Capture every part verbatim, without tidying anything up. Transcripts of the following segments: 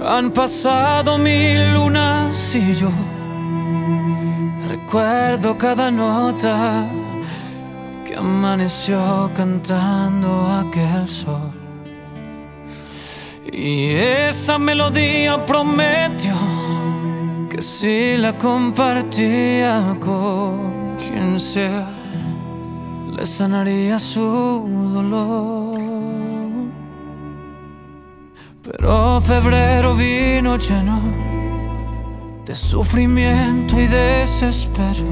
Han pasado mil lunas y yo recuerdo cada nota que amaneció cantando aquel sol. Y esa melodía prometió que si la compartía con quien sea, le sanaría su dolor. Pero febrero vino lleno de sufrimiento y desespero.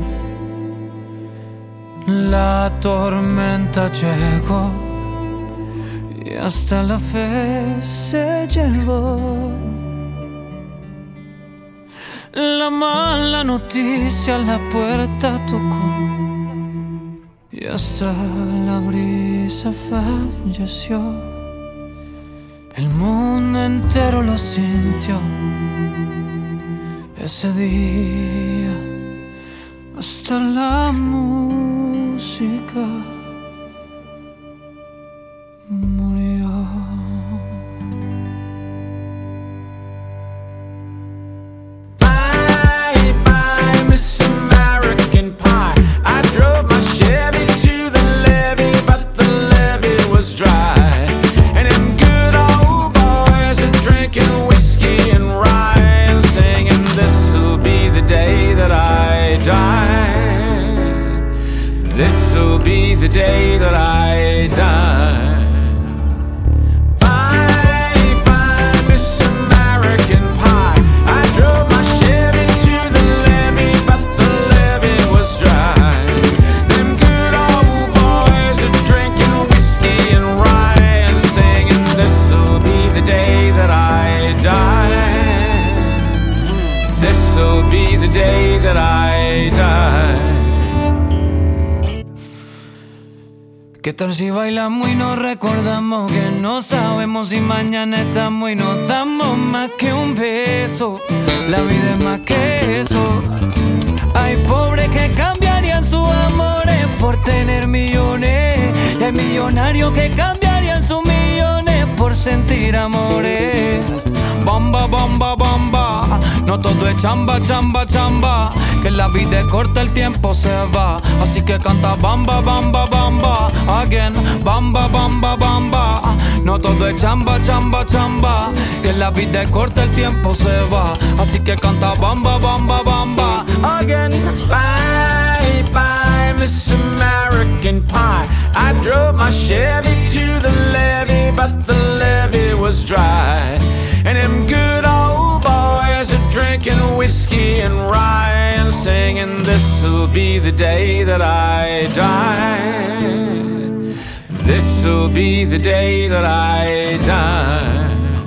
La tormenta llegó y hasta la fe se llevó. La mala noticia a la puerta tocó y hasta la brisa falleció. El mundo entero lo sintió ese día, hasta la música murió. Bye, bye, Miss American Pie. I drove my Chevy to the levee, but the levee was dry. And them good old boys are drinking whiskey and rye and singing, this'll be the day that I die. This'll be the day that I die. This'll be the day that I die. ¿Qué tal si bailamos y nos recordamos que no sabemos si mañana estamos y nos damos más que un beso? La vida es más que eso. Hay pobres que cambiarían sus amores por tener millones, y hay millonarios que cambiarían sus millones por sentir amores. Bamba, bamba, bamba, no todo es chamba, chamba, chamba, que la vida es corta, el tiempo se va, así que canta bamba, bamba, bamba, again, bamba, bamba, bamba, no todo es chamba, chamba, chamba, que la vida es corta, el tiempo se va, así que canta bamba, bamba, bamba, again. Bye, bye, Miss American Pie. I drove my Chevy to the levee, but the levee was dry. And them good old boys are drinking whiskey and rye and singing, this'll be the day that I die. This'll be the day that I die.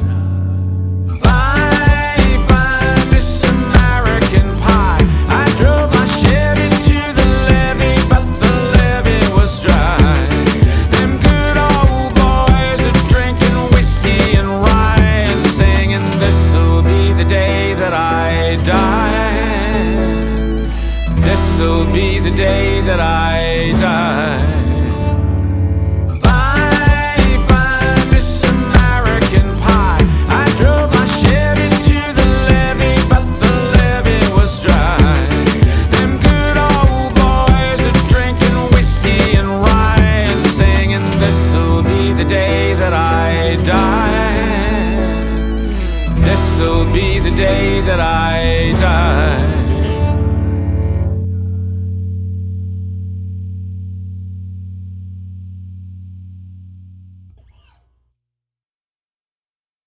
Bye, bye, Miss American Pie. I drove my Chevy to the levee, but the levee was dry. Them good old boys are drinking whiskey and rye, this'll be the day that I die. This'll be the day that I die. Bye, bye, Miss American Pie. I drove my Chevy to the levee, but the levee was dry. Them good old boys are drinking whiskey and rye and singing, this'll be the day that I die. This'll be the day that I die.